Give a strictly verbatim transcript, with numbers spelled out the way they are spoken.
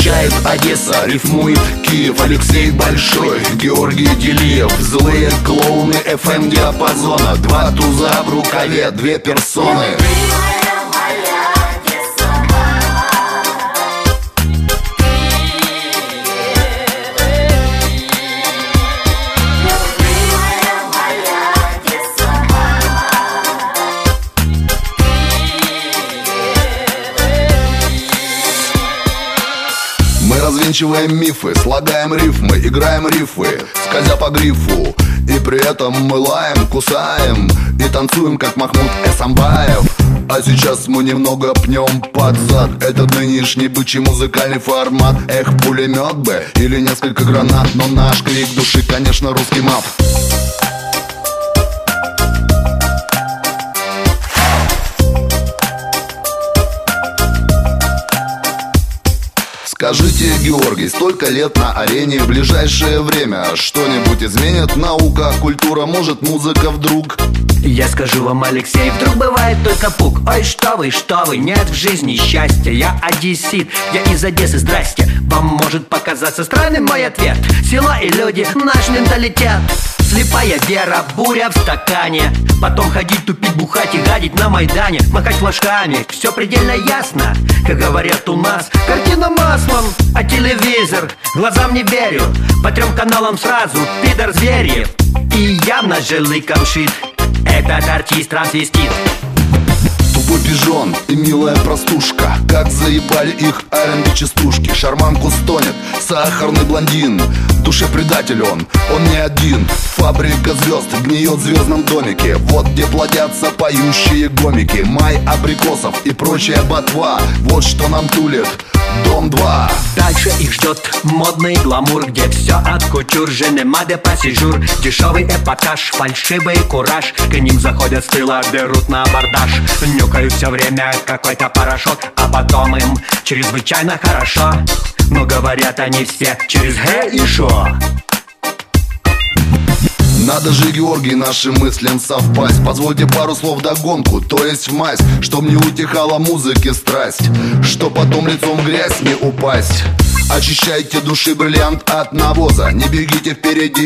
Отвечает Одесса, рифмует Киев. Алексей Большой, Георгий Делиев. Злые клоуны эф эм диапазона. Два туза в рукаве, две персоны. Мы развенчиваем мифы, слагаем рифмы, играем рифы, скользя по грифу. И при этом мы лаем, кусаем и танцуем, как Махмуд Эсамбаев. А сейчас мы немного пнем под зад этот нынешний бычий музыкальный формат. Эх, пулемет бы или несколько гранат, но наш крик души, конечно, русский мат. Скажите, Георгий, столько лет на арене, в ближайшее время что-нибудь изменит наука, культура, может музыка вдруг? Я скажу вам, Алексей, вдруг бывает только пук. Ой, что вы, что вы, нет в жизни счастья. Я одессит, я из Одессы, здрасте. Вам может показаться странным мой ответ. Село и люди, наш менталитет. Слепая вера, буря в стакане. Потом ходить, тупить, бухать и гадить на Майдане. Махать флажками, все предельно ясно. Как говорят у нас, картина маслом. А телевизор, глазам не верю. По трем каналам сразу, пидор звери. И явно же лыком шит. Этот артист трансвестит. Тупой пижон и милая простушка, как заебали их эр энд би частушки. Шарманку стонет сахарный блондин, в душе предатель он, он не один. Фабрика звезд гниет в звездном домике, вот где плодятся поющие гомики. Май абрикосов и прочая ботва, вот что нам тулит Дом два. Дальше их ждет модный гламур, где все от кутюр, женема де пассижур. Дешевый эпатаж, фальшивый кураж. К ним заходят с тыла, берут на абордаж. Нюкают все время какой-то порошок, а потом им чрезвычайно хорошо. Но говорят они все через «гэ» и «шо». Надо же, Георгий, нашим мыслям совпасть. Позвольте пару слов догонку, то есть в мазь, чтоб не утихала музыки страсть, чтоб потом лицом в грязь не упасть. Очищайте души бриллиант от навоза, не бегите впереди.